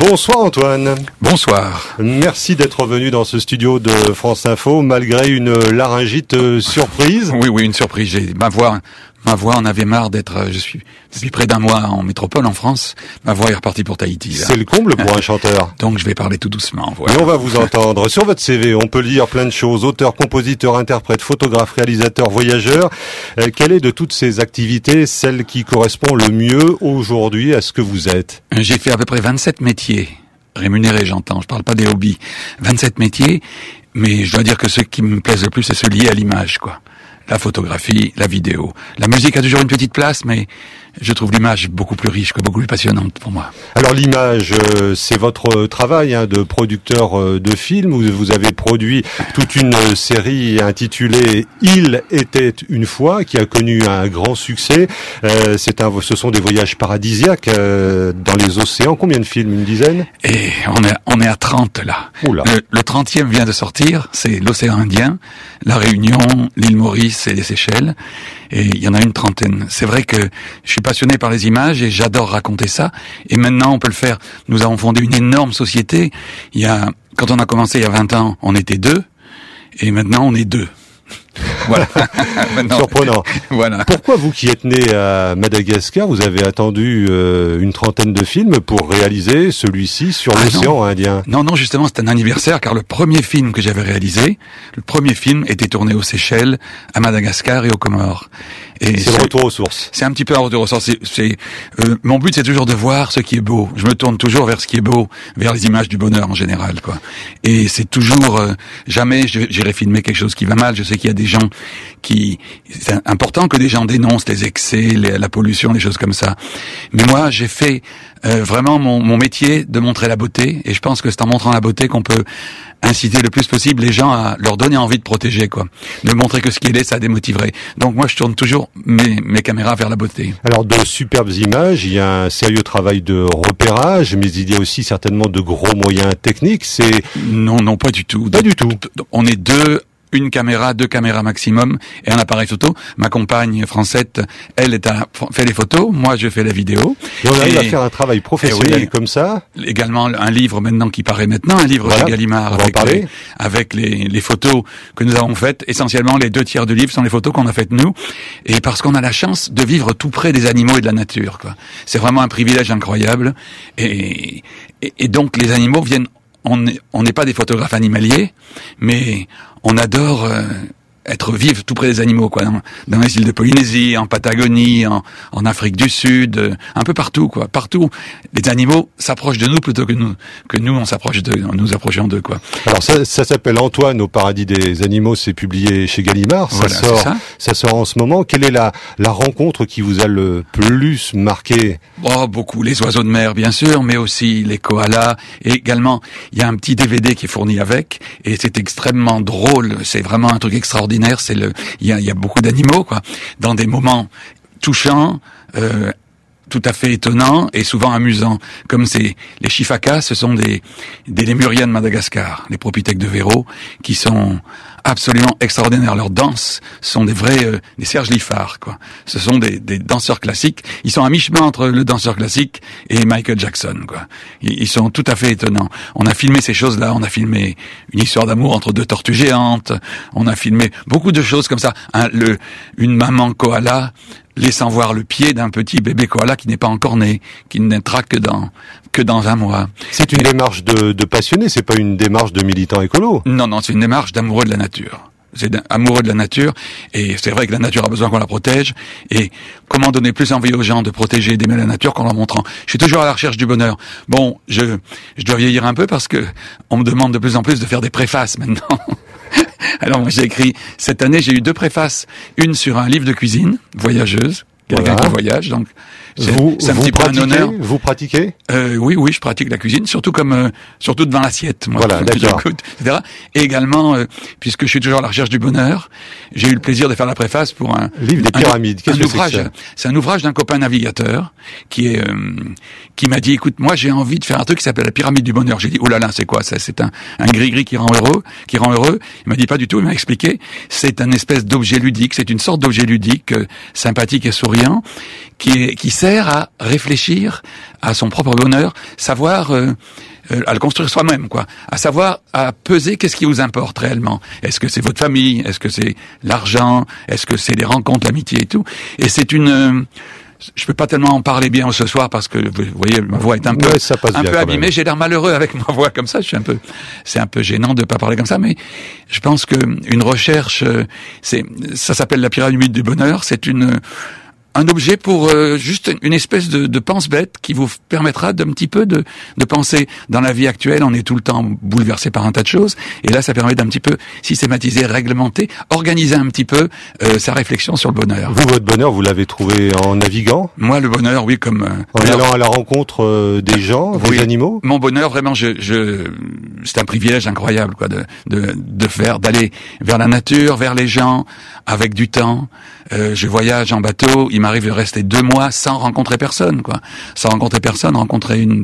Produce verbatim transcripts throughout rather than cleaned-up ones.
Bonsoir Antoine. Bonsoir. Merci d'être venu dans ce studio de France Info malgré une laryngite euh, surprise. Oui, oui, une surprise. J'ai ma voix, ma voix en avait marre d'être. Je suis depuis près d'un mois en métropole en France. Ma voix est repartie pour Tahiti. Là. C'est le comble pour un chanteur. Donc je vais parler tout doucement. Voilà. Et on va vous entendre. Sur votre C V, on peut lire plein de choses. Auteur, compositeur, interprète, photographe, réalisateur, voyageur. Euh, quelle est de toutes ces activités celle qui correspond le mieux aujourd'hui à ce que vous êtes? J'ai fait à peu près vingt-sept métiers. Rémunérés, j'entends. Je parle pas des hobbies. vingt-sept métiers. Mais je dois dire que ce qui me plaise le plus, c'est ceux liés à l'image, quoi. La photographie, la vidéo. La musique a toujours une petite place, mais je trouve l'image beaucoup plus riche, beaucoup plus passionnante pour moi. Alors l'image, euh, c'est votre travail hein, de producteur euh, de films. Vous, vous avez produit toute une euh, série intitulée « Il était une fois » qui a connu un grand succès. Euh, c'est un, ce sont des voyages paradisiaques euh, dans les océans. Combien de films? Une dizaine? Et on est, on est à trente là. Oula. Le, le trentième vient de sortir, c'est l'océan Indien, la Réunion, l'île Maurice et les Seychelles. Et il y en a une trentaine. C'est vrai que je suis passionné par les images et j'adore raconter ça. Et maintenant, on peut le faire. Nous avons fondé une énorme société. Il y a, quand on a commencé il y a vingt ans, on était deux. Et maintenant, on est deux. Voilà. Maintenant, surprenant. Voilà. Pourquoi vous qui êtes né à Madagascar, vous avez attendu euh, une trentaine de films pour réaliser celui-ci sur ah l'océan Indien? Non, non, justement, c'est un anniversaire car le premier film que j'avais réalisé, le premier film était tourné aux Seychelles, à Madagascar et aux Comores. Et c'est le retour aux sources. C'est un petit peu un retour aux sources. C'est, c'est, euh, mon but, c'est toujours de voir ce qui est beau. Je me tourne toujours vers ce qui est beau, vers les images du bonheur en général, quoi. Et c'est toujours, euh, jamais j'irai filmer quelque chose qui va mal. Je sais qu'il y a des gens qui, c'est important que des gens dénoncent les excès, les, la pollution, les choses comme ça. Mais moi, j'ai fait euh, vraiment mon, mon métier de montrer la beauté. Et je pense que c'est en montrant la beauté qu'on peut inciter le plus possible les gens à leur donner envie de protéger, quoi. De montrer que ce qu'il est, ça démotiverait. Donc moi, je tourne toujours mes, mes caméras vers la beauté. Alors, de superbes images, il y a un sérieux travail de repérage, mais il y a aussi certainement de gros moyens techniques. C'est non, non, pas du tout. Pas du tout. On est deux. Une caméra, deux caméras maximum et un appareil photo. Ma compagne Francette, elle est à, fait les photos, moi je fais la vidéo. Et on arrive et, à faire un travail professionnel oui, comme ça. Également un livre maintenant qui paraît maintenant, un livre voilà, chez Gallimard avec, les, avec les, les photos que nous avons faites. Essentiellement, les deux tiers du livre sont les photos qu'on a faites nous. Et parce qu'on a la chance de vivre tout près des animaux et de la nature, quoi. C'est vraiment un privilège incroyable. Et, et, et donc les animaux viennent. On n'est pas des photographes animaliers, mais on adore euh, être vivre tout près des animaux, quoi. Dans, dans les îles de Polynésie, en Patagonie, en, en Afrique du Sud, euh, un peu partout, quoi. Partout, les animaux s'approchent de nous plutôt que nous, que nous on s'approche de, nous approchons d'eux, quoi. Alors ça, ça s'appelle Antoine au paradis des animaux. C'est publié chez Gallimard. Ça voilà, sort, ça. ça sort en ce moment. Quelle est la la rencontre qui vous a le plus marqué? Oh, beaucoup. Les oiseaux de mer, bien sûr, mais aussi les koalas. Et également, il y a un petit D V D qui est fourni avec, et c'est extrêmement drôle. C'est vraiment un truc extraordinaire. C'est le, il y a, il y a beaucoup d'animaux, quoi, dans des moments touchants, euh, tout à fait étonnants et souvent amusants. Comme c'est les chifakas, ce sont des des lémuriens de Madagascar, les propithèques de Véro, qui sont absolument extraordinaires. Leurs danses sont des vrais euh, des Serge Liffard, quoi. Ce sont des, des danseurs classiques. Ils sont à mi-chemin entre le danseur classique et Michael Jackson, quoi. Ils, ils sont tout à fait étonnants. On a filmé ces choses-là. On a filmé une histoire d'amour entre deux tortues géantes. On a filmé beaucoup de choses comme ça. Un, le, une maman koala laissant voir le pied d'un petit bébé koala qui n'est pas encore né, qui ne naîtra que dans que dans un mois. C'est une Et, démarche de, de passionné, c'est pas une démarche de militant écolo. Non, non, c'est une démarche d'amoureux de la nature. C'est amoureux de la nature, et c'est vrai que la nature a besoin qu'on la protège, et comment donner plus envie aux gens de protéger et d'aimer la nature qu'en leur montrant. Je suis toujours à la recherche du bonheur. Bon, je, je dois vieillir un peu parce que on me demande de plus en plus de faire des préfaces maintenant. Alors moi j'ai écrit, cette année j'ai eu deux préfaces, une sur un livre de cuisine, voyageuse, quelqu'un voilà. qui voyage, donc c'est, vous, c'est un vous petit peu un honneur. Vous pratiquez euh, Oui, oui, je pratique la cuisine, surtout comme, euh, surtout devant l'assiette, moi, voilà, d'accord. et cetera. Et également, euh, puisque je suis toujours à la recherche du bonheur, j'ai eu le plaisir de faire la préface pour un livre des pyramides. Un, Qu'est-ce un que ouvrage. C'est, que c'est un ouvrage d'un copain navigateur qui est, euh, qui m'a dit, écoute, moi j'ai envie de faire un truc qui s'appelle la pyramide du bonheur. J'ai dit, oh là là, c'est quoi ça? C'est un, un gris-gris qui rend heureux, qui rend heureux. Il m'a dit pas du tout, il m'a expliqué. C'est un espèce d'objet ludique, c'est une sorte d'objet ludique euh, sympathique et souriant. brillant, qui est, qui sert à réfléchir à son propre bonheur, savoir euh, euh, à le construire soi-même, quoi, à savoir à peser qu'est-ce qui vous importe réellement. Est-ce que c'est votre famille? Est-ce que c'est l'argent? Est-ce que c'est les rencontres, l'amitié et tout? Et c'est une euh, je peux pas tellement en parler bien ce soir parce que vous voyez ma voix est un peu ouais, ça passe un bien peu abîmée. J'ai l'air malheureux avec ma voix comme ça. Je suis un peu, c'est un peu gênant de pas parler comme ça, mais je pense que une recherche, c'est, ça s'appelle la pyramide du bonheur. C'est une un objet pour euh, juste une espèce de, de pense-bête qui vous permettra d'un petit peu de, de penser. Dans la vie actuelle, on est tout le temps bouleversé par un tas de choses, et là, ça permet d'un petit peu systématiser, réglementer, organiser un petit peu euh, sa réflexion sur le bonheur. Vous, votre bonheur, vous l'avez trouvé en naviguant? Moi, le bonheur, oui, comme... Euh, en alors, allant à la rencontre euh, des gens, des oui, animaux? Mon bonheur, vraiment, je, je, c'est un privilège incroyable, quoi, de, de, de faire, d'aller vers la nature, vers les gens, avec du temps. Euh, je voyage en bateau, il m'arrive de rester deux mois sans rencontrer personne, quoi. Sans rencontrer personne, rencontrer une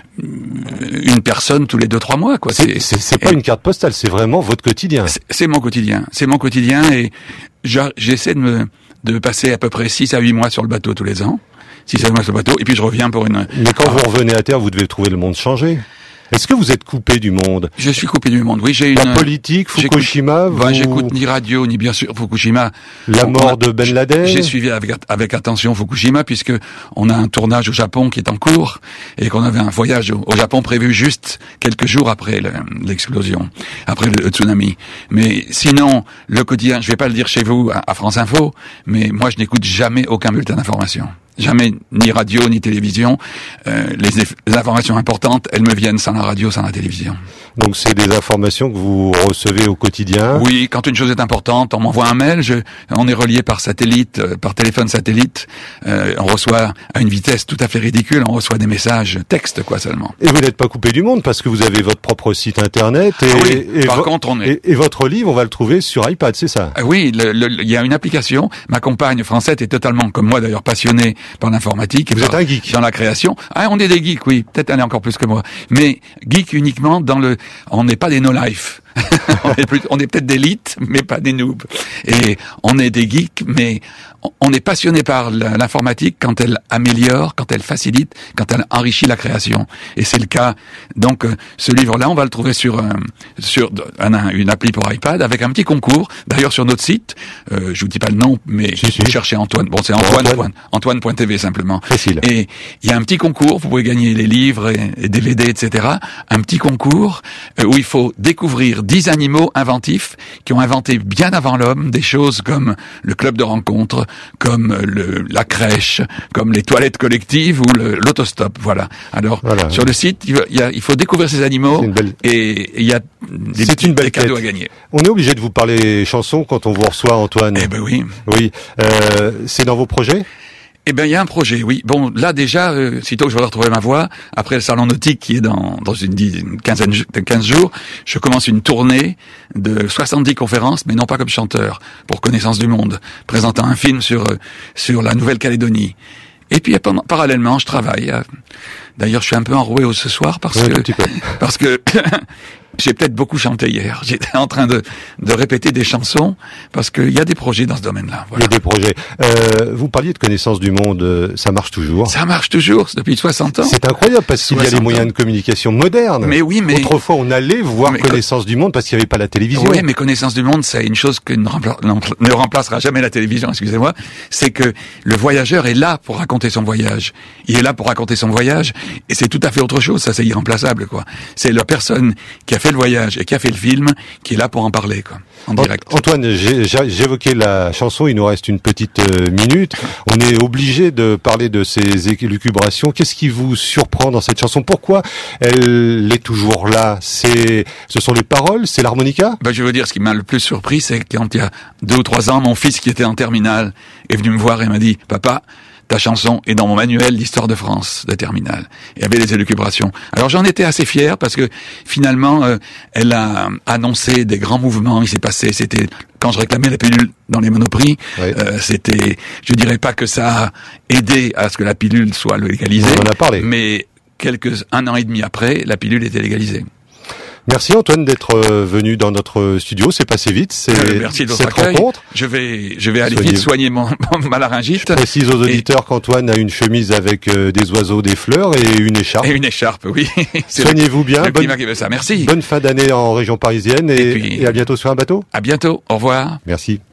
une personne tous les deux trois mois, quoi. C'est c'est, c'est pas une carte postale, c'est vraiment votre quotidien. C'est, c'est mon quotidien, c'est mon quotidien, et j'essaie de me de passer à peu près six à huit mois sur le bateau tous les ans. six à huit mois sur le bateau, et puis je reviens pour une... Mais quand ah. vous revenez à terre, vous devez trouver le monde changé. Est-ce que vous êtes coupé du monde? Je suis coupé du monde, oui. J'ai une... La politique, Fukushima, j'écoute, vous... bah, j'écoute ni radio, ni bien sûr Fukushima. La mort a, de Ben Laden. J'ai suivi avec, avec attention Fukushima, puisque on a un tournage au Japon qui est en cours, et qu'on avait un voyage au, au Japon prévu juste quelques jours après le, l'explosion, après le, le tsunami. Mais sinon, le quotidien, je vais pas le dire chez vous, à, à France Info, mais moi je n'écoute jamais aucun bulletin d'information. Jamais, ni radio, ni télévision. Euh, les, les informations importantes, elles me viennent sans la radio, sans la télévision. Donc c'est des informations que vous recevez au quotidien? Oui, quand une chose est importante, on m'envoie un mail, je, on est relié par satellite, euh, par téléphone satellite, euh, on reçoit à une vitesse tout à fait ridicule, on reçoit des messages textes, quoi, seulement. Et vous n'êtes pas coupé du monde, parce que vous avez votre propre site internet, et, ah oui, et, par vo- contre, on est... et, et votre livre, on va le trouver sur iPad, c'est ça? Ah oui, il le, le, y a une application, ma compagne Francette est totalement, comme moi d'ailleurs, passionnée par l'informatique. Et vous par, êtes un geek. Dans la création. Ah, on est des geeks, oui. Peut-être elle est encore plus que moi. Mais geek uniquement dans le... On n'est pas des no-life. on, est plus, on est peut-être des élites, mais pas des noobs. Et on est des geeks, mais on est passionné par l'informatique quand elle améliore, quand elle facilite, quand elle enrichit la création. Et c'est le cas. Donc, ce livre-là, on va le trouver sur, un, sur un, une appli pour iPad avec un petit concours. D'ailleurs, sur notre site, euh, je vous dis pas le nom, mais si, si. vous cherchez Antoine. Bon, c'est Antoine, Antoine. Antoine point t v simplement. Facile. Et il y a un petit concours. Vous pouvez gagner les livres et, et D V D, et cetera. Un petit concours euh, où il faut découvrir dix animaux inventifs qui ont inventé bien avant l'homme des choses comme le club de rencontre, comme le, la crèche, comme les toilettes collectives ou le, l'autostop. Voilà. Alors, voilà. Sur le site, il, y a, il faut découvrir ces animaux belle... et il y a des, c'est une belle des cadeaux quête. à gagner. On est obligé de vous parler chansons quand on vous reçoit, Antoine. Eh ben oui. Oui. Euh, c'est dans vos projets? Eh ben, il y a un projet, oui. Bon, là déjà, euh, sitôt que je vais retrouver ma voix, après le salon nautique qui est dans dans une, une quinzaine, quinze jours, je commence une tournée de soixante-dix conférences, mais non pas comme chanteur, pour Connaissance du Monde, présentant un film sur sur la Nouvelle-Calédonie. Et puis pendant, parallèlement, je travaille. D'ailleurs, je suis un peu enroué ce soir parce oui, que parce que j'ai peut-être beaucoup chanté hier. J'étais en train de, de répéter des chansons parce qu'il y a des projets dans ce domaine-là. Voilà. Il y a des projets. Euh, vous parliez de Connaissance du Monde, ça marche toujours? Ça marche toujours, depuis soixante ans. C'est incroyable parce qu'il y a les moyens de communication modernes. Mais oui, mais... Autrefois, on allait voir Connaissance du Monde parce qu'il n'y avait pas la télévision. Oui, mais Connaissance du Monde, c'est une chose que ne, rempla... ne remplacera jamais la télévision, excusez-moi. C'est que le voyageur est là pour raconter son voyage. Il est là pour raconter son voyage et c'est tout à fait autre chose. Ça, c'est irremplaçable, quoi. C'est la personne qui a fait le voyage et qui a fait le film, qui est là pour en parler, quoi, en direct. Antoine, j'ai, j'évoquais la chanson, il nous reste une petite euh, minute. On est obligé de parler de ces élucubrations. Qu'est-ce qui vous surprend dans cette chanson? Pourquoi elle est toujours là? C'est, ce sont les paroles, c'est l'harmonica? Ben, je veux dire, ce qui m'a le plus surpris, c'est quand il y a deux ou trois ans, mon fils qui était en terminale est venu me voir et m'a dit, papa, ta chanson est dans mon manuel d'histoire de France de terminale. Il y avait les élucubrations. Alors j'en étais assez fier parce que finalement, euh, elle a annoncé des grands mouvements. Il s'est passé, c'était quand je réclamais la pilule dans les Monoprix, oui. euh, c'était, je dirais pas que ça a aidé à ce que la pilule soit légalisée, on en a parlé. Mais quelques un an et demi après, la pilule était légalisée. Merci Antoine d'être venu dans notre studio. C'est passé vite. C'est euh, merci de votre cette accueil. rencontre. Je vais, je vais aller Soignez... vite soigner mon, ma laryngite. Je précise aux auditeurs et... qu'Antoine a une chemise avec euh, des oiseaux, des fleurs et une écharpe. Et une écharpe, oui. Soignez-vous bien. Le bonne... climat qui veut ça. Merci. Bonne fin d'année en région parisienne et, et, puis... et à bientôt sur un bateau. À bientôt. Au revoir. Merci.